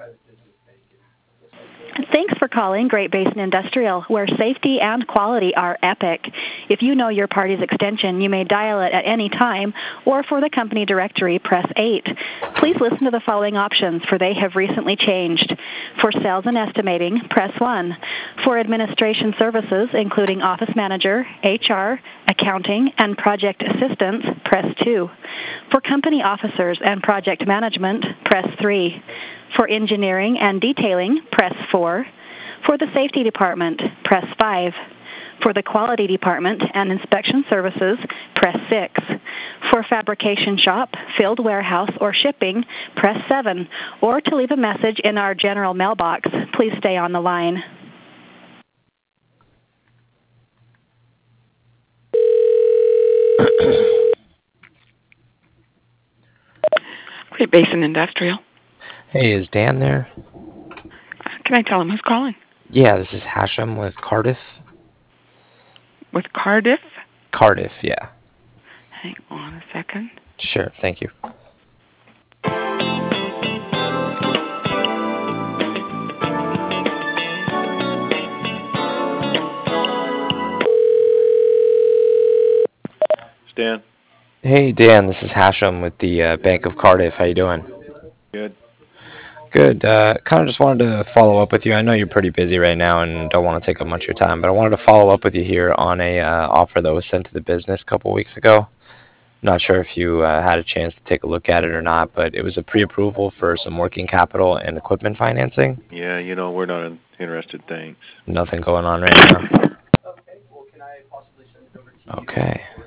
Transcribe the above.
Thanks for calling Great Basin Industrial, where safety and quality are epic. If you know your party's extension, you may dial it at any time, or for the company directory, press 8. Please listen to the following options, for they have recently changed. For sales and estimating, press 1. For administration services, including office manager, HR, accounting, and project assistance, press 2. For company officers and project management, press 3. For engineering and detailing, press 4. For the safety department, press 5. For the quality department and inspection services, press 6. For fabrication shop, field warehouse, or shipping, press 7. Or to leave a message in our general mailbox, please stay on the line. Great Basin Industrial. Hey, is Dan there? Can I tell him who's calling? Yeah, this is Hashem with Cardiff. With Cardiff? Cardiff, yeah. Hang on a second. Sure, thank you. Dan. Hey, Dan, this is Hashem with the Bank of Cardiff. How you doing? Good. Good. Kind of just wanted to follow up with you. I know you're pretty busy right now and don't want to take up much of your time, but I wanted to follow up with you here on a offer that was sent to the business a couple weeks ago. Not sure if you had a chance to take a look at it or not, but it was a pre-approval for some working capital and equipment financing. Yeah, we're not interested, thanks. Nothing going on right now. Okay, well, can I possibly send it over to you? Okay.